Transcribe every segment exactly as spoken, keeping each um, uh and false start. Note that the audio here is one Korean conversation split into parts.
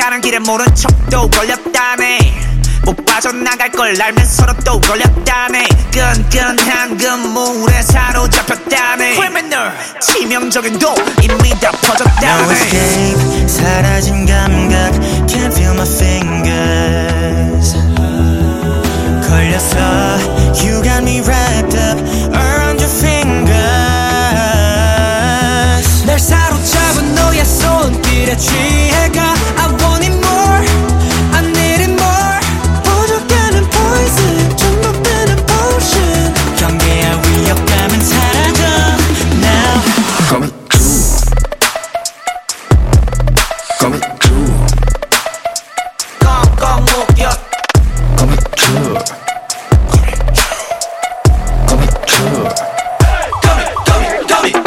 가는 길에 모른 척도 걸렸다네. 못 빠져나갈 걸 알면서도 또 걸렸다네. 끈끈한 그물에 사로잡혔다네. criminal 치명적인 도 이미 다 퍼졌다네. No escape 사라진 감각 Can't feel my fingers 걸렸어 You got me wrapped up around your fingers 날 사로잡은 너의 손길에 취해가 I want it more I need it more 부족하는 poison 중독되는 potion 경계할 위협감은 사라져 Now Coming true Coming true 꽁꽁 묶여 Coming true Coming true Coming coming coming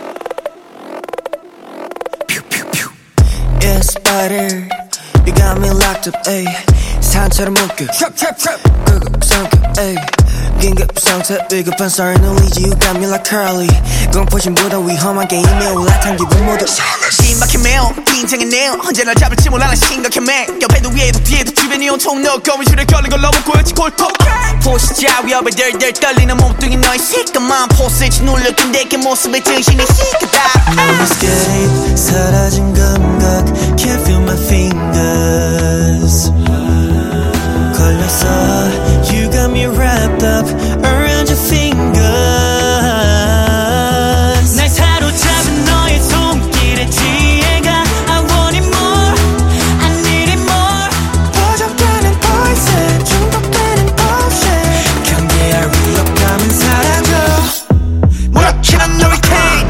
Yeah, spider, you got me locked up, ayy. 산처럼 묶여, trap, trap, trap. 끄급 상태, ayy. 긴급 상태, 비급한 sorry, no easy. You got me like Curly. 공포심보다 위험한 게임에 올라탄 기분 모두. 긴박해 매우 긴장해 내요. 언제 날 잡을지 몰라 난 심각해 매. 옆에도 위에도 뒤에도 주변이 온통 너 거미줄에 걸린 걸 너무 꼬였지 골통. 포시자 위협에 덜덜 떨리는 몸뚱이 너의 시커먼 포스지 눌렸던 내게 모습에 정신이 시끄다. No escape, 사라진 감각 Can't feel my fingers 걸렸어 You got me wrapped up around your fingers 날 사로잡은 너의 손길에 취해가 I want it more I need it more 부족하는 poison 중독되는 potion 경계할 위협감은 사라져 무력치는 너의 cane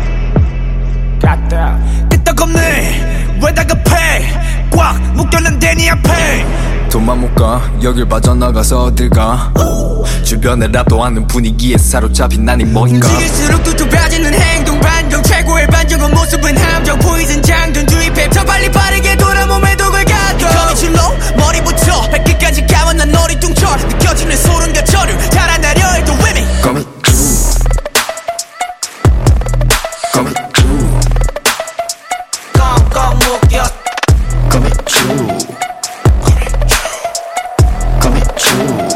끄떡없네 왜 다급해 꽉 묶였는데 네 앞에 돈만 못 가 여길 빠져나가서 어딜 가 주변을 압도하는 분위기에 사로잡힌 난이 뭐인가 움직일수록 또 좁아지는 행동 반경 최고의 반전은 모습은 함정 포이즌 장전 주입해 더 빨리 빠르게 돌아 몸에 독을 가둬 거미줄로 머리부터 발끝까지 감은 난 어리둥절 느껴지는 소름 겨처럼 달아나려 해도 위미 Coming true Coming true 꽁꽁 묶여 Coming true Coming true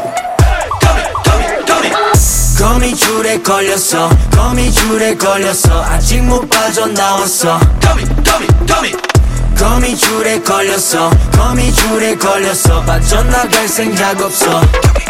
거미줄에 걸렸어 거미줄에 걸렸어 아직 못 빠져나왔어 거미줄에 걸렸어 거미줄에 걸렸어 빠져나갈 생각 없어